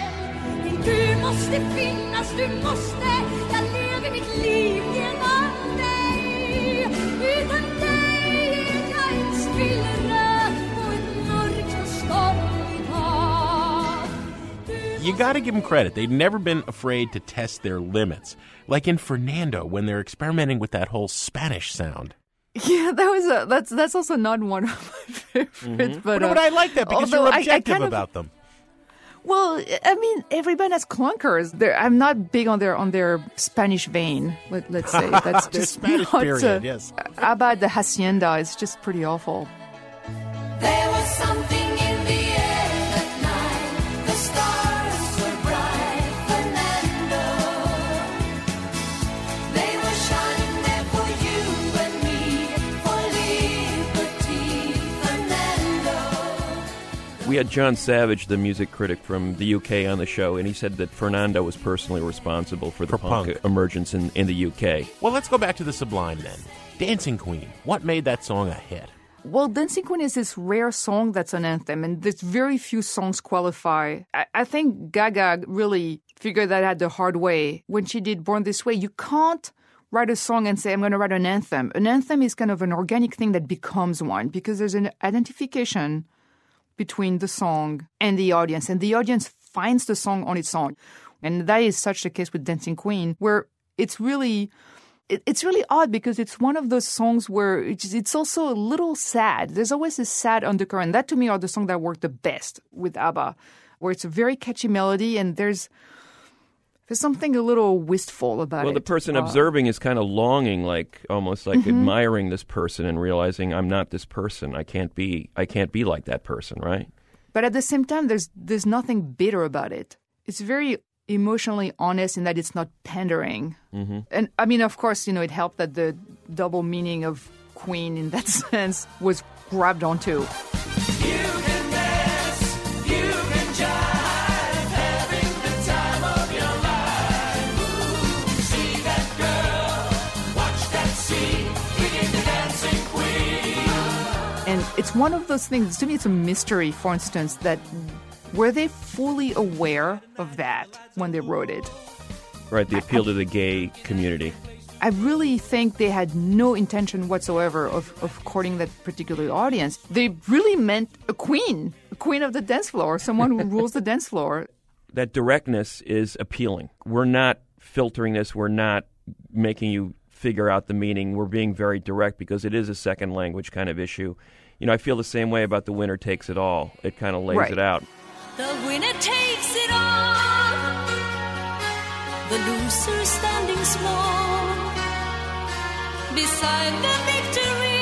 Du måste finnas, du måste. Jag lever mitt liv genom dig. Utan dig är jag en spillra på ett mörkt och stormigt hav. You got to give them credit. They've never been afraid to test their limits. Like in Fernando, when they're experimenting with that whole Spanish sound. Yeah, that was a, that's that's also not one of my favorites. But, But, uh, but I like that because although you're I- I objective kind of- about them. Well, I mean, every band has clunkers. They're, I'm not big on their on their Spanish vein. Let, let's say that's Their just Spanish not, period, uh, yes. Abba de Hacienda is just pretty awful. There was something in the air that night. The stars were bright, Fernando. They were shining there for you and me, for liberty, Fernando. We had John Savage, the music critic from the U K, on the show, and he said that Fernando was personally responsible for the For punk, punk. emergence in, in the U K. Well, let's go back to the Sublime then. Dancing Queen. What made that song a hit? Well, Dancing Queen is this rare song that's an anthem, and there's very few songs qualify. I, I think Gaga really figured that out the hard way. When she did Born This Way, you can't write a song and say, I'm going to write an anthem. An anthem is kind of an organic thing that becomes one because there's an identification between the song and the audience, and the audience finds the song on its own. And that is such the case with Dancing Queen, where it's really... it- It's really odd because it's one of those songs where it's, it's also a little sad. There's always this sad undercurrent. That to me are the songs that work the best with ABBA, where it's a very catchy melody and there's there's something a little wistful about Well, it. the person Uh, observing is kind of longing, like almost like Mhm. admiring this person and realizing I'm not this person. I can't be. I can't be like that person, right? But at the same time, there's there's nothing bitter about it. It's very emotionally honest in that it's not pandering. Mm-hmm. And I mean, of course, you know, it helped that the double meaning of Queen in that sense was grabbed onto. You can dance, you can jive, having the time of your life. Ooh, see that girl, watch that scene, being the dancing queen. And it's one of those things, to me, it's a mystery, for instance, that were they fully aware of that when they wrote it? Right. The appeal to the gay community. I really think they had no intention whatsoever of, of courting that particular audience. They really meant a queen, a queen of the dance floor, someone who rules the dance floor. That directness is appealing. We're not filtering this. We're not making you figure out the meaning. We're being very direct because it is a second language kind of issue. You know, I feel the same way about The Winner Takes It All. It kind of lays Right. it out. The winner takes it all. The loser standing small beside the victory.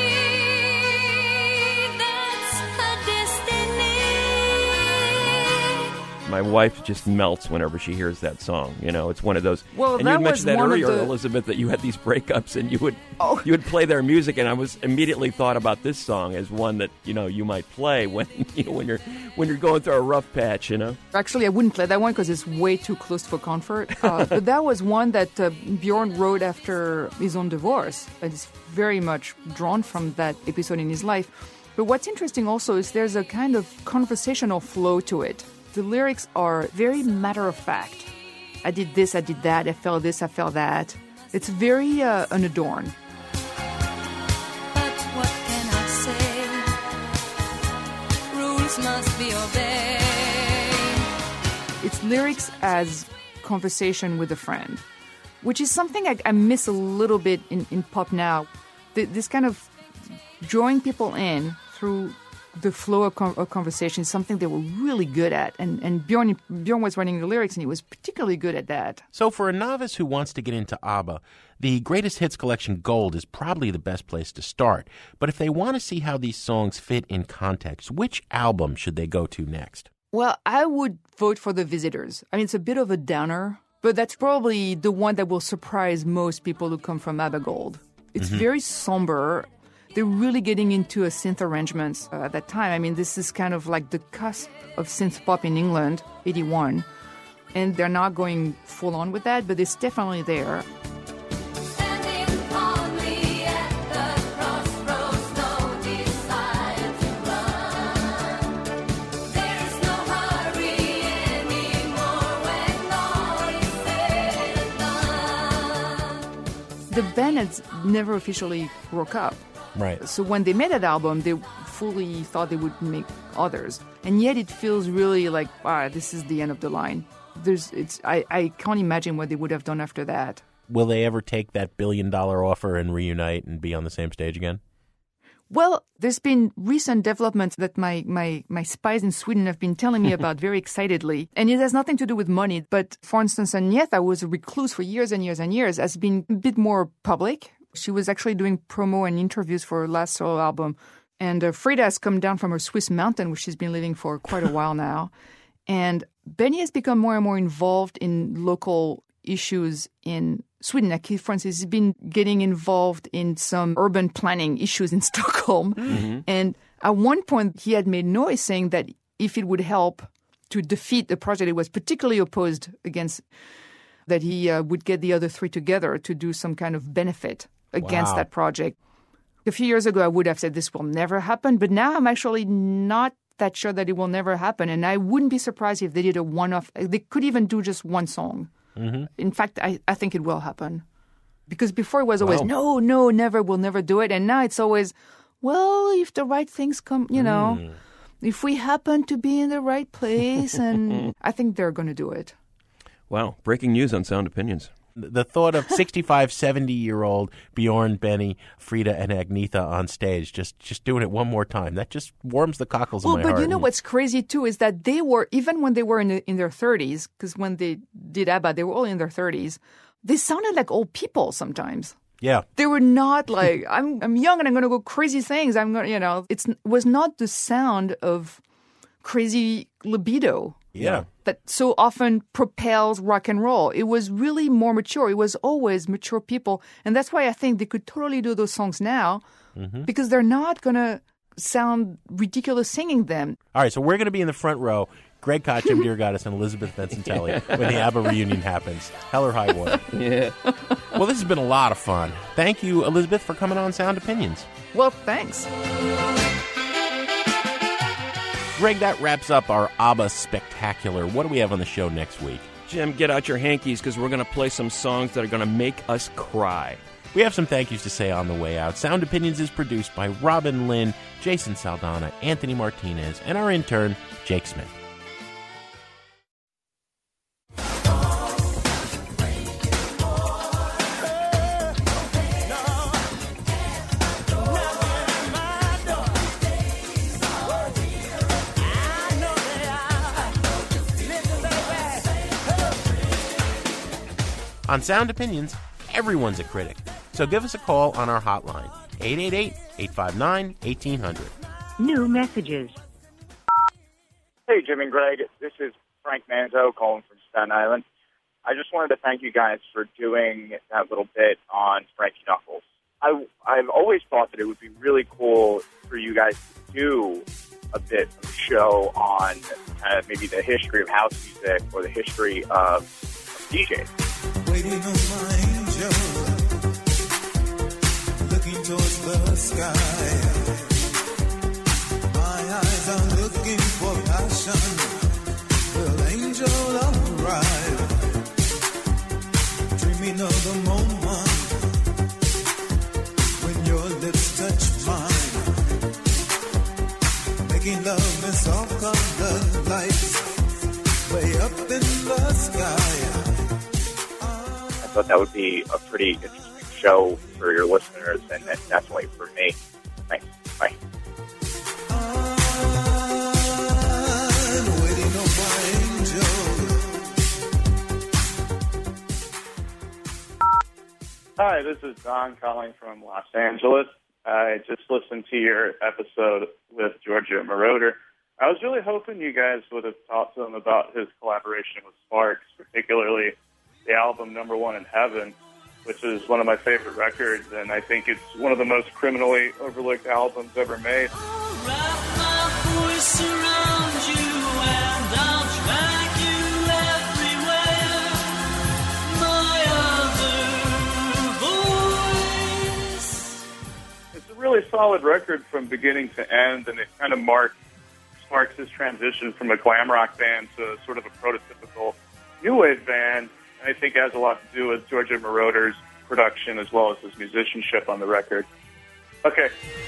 That's her destiny. My wife just melts whenever she hears that song. You know, it's one of those. Well, and that you was mentioned that one of earlier, the- Elizabeth, that you had these breakups and you would Oh. you would play their music, and I was immediately thought about this song as one that you know you might play when you know, when you're when you're going through a rough patch. You know. Actually, I wouldn't play that one because it's way too close for comfort. Uh, but that was one that uh, Bjorn wrote after his own divorce. It's very much drawn from that episode in his life. But what's interesting also is there's a kind of conversational flow to it. The lyrics are very matter of fact. I did this, I did that, I felt this, I felt that. It's very uh, unadorned. But what can I say? Rules must be obeyed. It's lyrics as conversation with a friend, which is something I, I miss a little bit in, in pop now. Th- this kind of drawing people in through the flow of, con- of conversation is something they were really good at. And, and Bjorn, Bjorn was writing the lyrics, and he was particularly good at that. So for a novice who wants to get into ABBA, the Greatest Hits Collection Gold is probably the best place to start. But if they want to see how these songs fit in context, which album should they go to next? Well, I would vote for The Visitors. I mean, it's a bit of a downer, but that's probably the one that will surprise most people who come from ABBA Gold. It's Mhm. very somber. They're really getting into a synth arrangements uh, at that time. I mean, this is kind of like the cusp of synth pop in England, eighty-one. And they're not going full on with that, but it's definitely there. The band had never officially broke up. Right. So when they made that album, they fully thought they would make others. And yet it feels really like, ah, this is the end of the line. There's, it's, I, I can't imagine what they would have done after that. Will they ever take that billion dollar offer and reunite and be on the same stage again? Well, there's been recent developments that my, my, my spies in Sweden have been telling me about very excitedly. And it has nothing to do with money. But for instance, Agnetha was a recluse for years and years and years, has been a bit more public. She was actually doing promo and interviews for her last solo album. And uh, Frida has come down from her Swiss mountain, where she's been living for quite a while now. And Benny has become more and more involved in local issues in Sweden. Like he, for instance, he's been getting involved in some urban planning issues in Stockholm. Mm-hmm. And at one point, he had made noise saying that if it would help to defeat the project he was particularly opposed against, that he uh, would get the other three together to do some kind of benefit against Wow. that project. A few years ago, I would have said this will never happen, but now I'm actually not that sure that it will never happen. And I wouldn't be surprised if they did a one-off. They could even do just one song. Mm-hmm. In fact, I, I think it will happen. Because before it was always, Wow. no, no, never, we'll never do it. And now it's always, well, if the right things come, you know, Mm. if we happen to be in the right place, and I think they're going to do it. Wow, breaking news on Sound Opinions. The thought of sixty-five, seventy-year-old Bjorn, Benny, Frida, and Agnetha on stage, just just doing it one more time, that just warms the cockles Well, of my but heart. you know what's crazy too is that they were, even when they were in, the, in their thirties, because when they did ABBA, they were all in their thirties, they sounded like old people sometimes. Yeah. They were not like, I'm I'm young and I'm going to go crazy things. I'm going to, you know, it's, it was not the sound of crazy libido. Yeah. That so often propels rock and roll. It was really more mature. It was always mature people. And that's why I think they could totally do those songs now Mhm. because they're not going to sound ridiculous singing them. All right, so we're going to be in the front row. Greg Koch, Jim Deargaddis, and Elizabeth Vincitelli when the ABBA reunion happens. Hell or high water. Yeah. Well, this has been a lot of fun. Thank you, Elizabeth, for coming on Sound Opinions. Well, thanks. Greg, that wraps up our ABBA Spectacular. What do we have on the show next week? Jim, get out your hankies because we're going to play some songs that are going to make us cry. We have some thank yous to say on the way out. Sound Opinions is produced by Robin Lynn, Jason Saldana, Anthony Martinez, and our intern, Jake Smith. On Sound Opinions, everyone's a critic. So give us a call on our hotline, eight eight eight, eight five nine, one eight zero zero. New messages. Hey, Jim and Greg. This is Frank Manzo calling from Staten Island. I just wanted to thank you guys for doing that little bit on Frankie Knuckles. I, I've always thought that it would be really cool for you guys to do a bit of a show on kind of maybe the history of house music or the history of, of D Js. Waiting on my angel, looking towards the sky. My eyes are looking for passion. Will angel arrive? Dreaming of the moment when your lips touch mine. Making love in soft colored lights way up in the sky. I thought that would be a pretty interesting show for your listeners, and definitely for me. Thanks. Bye. Hi, this is Don calling from Los Angeles. I just listened to your episode with Giorgio Moroder. I was really hoping you guys would have talked to him about his collaboration with Sparks, particularly the album Number One in Heaven, which is one of my favorite records, and I think it's one of the most criminally overlooked albums ever made. It's a really solid record from beginning to end, and it kind of marks marks his transition from a glam rock band to sort of a prototypical new wave band. And I think it has a lot to do with Giorgio Moroder's production as well as his musicianship on the record. Okay.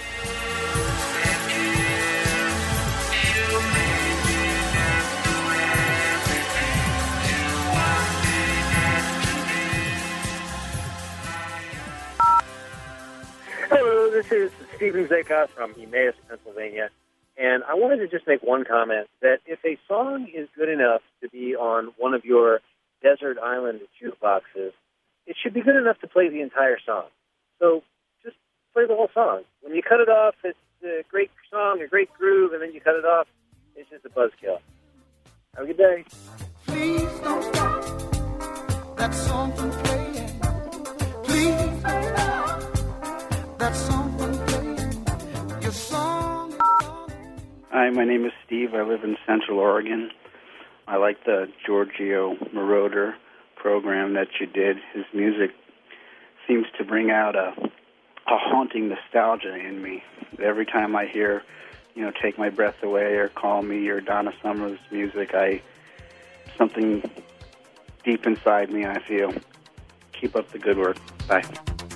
Hello, this is Stephen Zakos from Emmaus, Pennsylvania. And I wanted to just make one comment that if a song is good enough to be on one of your desert island jukeboxes, it should be good enough to play the entire song. So just play the whole song. When you cut it off, it's a great song, a great groove, and then you cut it off, it's just a buzzkill. Have a good day. Please don't stop that song from playing. Please don't stop that song from playing. Your song is on. Hi, my name is Steve. I live in Central Oregon. I like the Giorgio Moroder program that you did. His music seems to bring out a, a haunting nostalgia in me. Every time I hear, you know, Take My Breath Away or Call Me or Donna Summer's music, I something deep inside me, I feel. Keep up the good work. Bye.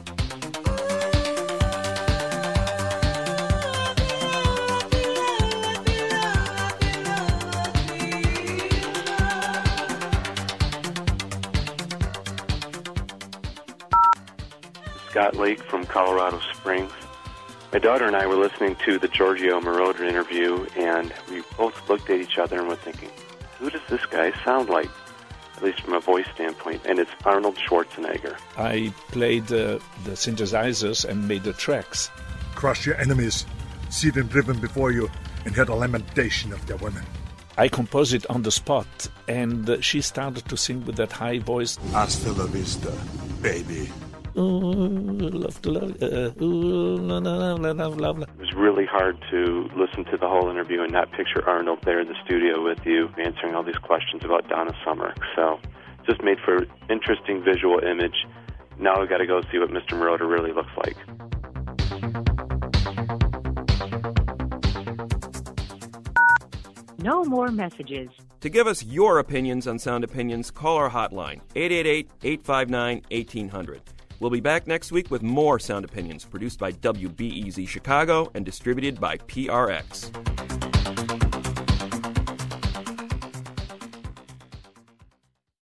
Scott Lake from Colorado Springs. My daughter and I were listening to the Giorgio Moroder interview, and we both looked at each other and were thinking, who does this guy sound like? At least from a voice standpoint, and it's Arnold Schwarzenegger. I played uh, the synthesizers and made the tracks. Crush your enemies, see them driven before you, and hear the lamentation of their women. I composed it on the spot, and uh, she started to sing with that high voice. Hasta la vista, baby. Ooh, love to love, uh, ooh, la, la, la, la, la, la. It was really hard to listen to the whole interview and not picture Arnold there in the studio with you answering all these questions about Donna Summer. So just made for an interesting visual image. Now we've got to go see what Mister Moroder really looks like. No more messages. To give us your opinions on Sound Opinions, call our hotline, eight eight eight, eight five nine, one eight zero zero. We'll be back next week with more Sound Opinions, produced by W B E Z Chicago and distributed by P R X.